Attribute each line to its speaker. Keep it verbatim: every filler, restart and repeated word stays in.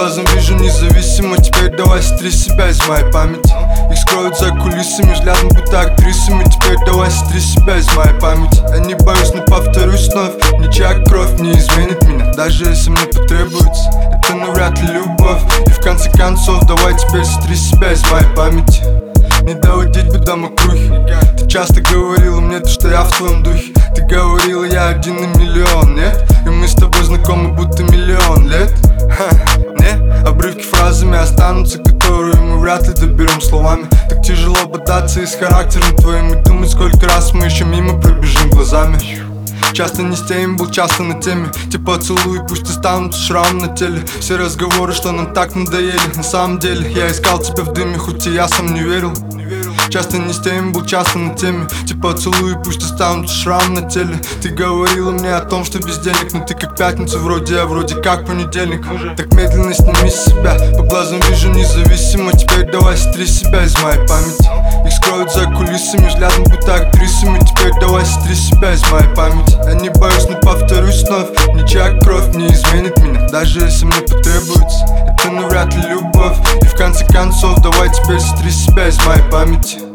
Speaker 1: глазам вижу независимо. Теперь давай сотри себя из моей памяти. Их скроют за кулисами, взглядом будто актрисами. Теперь давай сотри себя из моей памяти. Я не боюсь, но повторюсь вновь, ничья кровь не изменит меня, даже если мне потребуется. Это навряд ли любовь. И в конце концов давай теперь сотри себя из моей памяти. Не доводить бы до мокрухи. Ты часто говорила мне то, что я в твоем духе. Ты говорила, я один на миллион, нет? И мы с тобой знакомы будто миллион лет. Ха, не, обрывки фразами останутся, которые мы вряд ли доберем словами. Так тяжело бодаться и с характером твоим, и думать, сколько раз мы еще мимо пробежим глазами. Часто не с теми был, часто на теме. Те поцелуи пусть останутся шрамом на теле. Все разговоры, что нам так надоели. На самом деле я искал тебя в дыме, хоть и я сам не верил. Часто не с теми был, часто на теме. Те поцелуи пусть останутся шрамом на теле. Ты говорила мне о том, что без денег, но ты как пятница вроде, а вроде как понедельник. Так медленно сними с себя, по глазам вижу независимо. Теперь давай сотри себя из моей памяти. Их скроют за кулисами, взглядом будто актрисами. Теперь давай сотри себя из моей памяти. Я не боюсь, но повторюсь вновь, ничья кровь не изменит меня, даже если мне потребуется. Это навряд ли любовь. И в конце концов давай теперь сотри себя из моей памяти.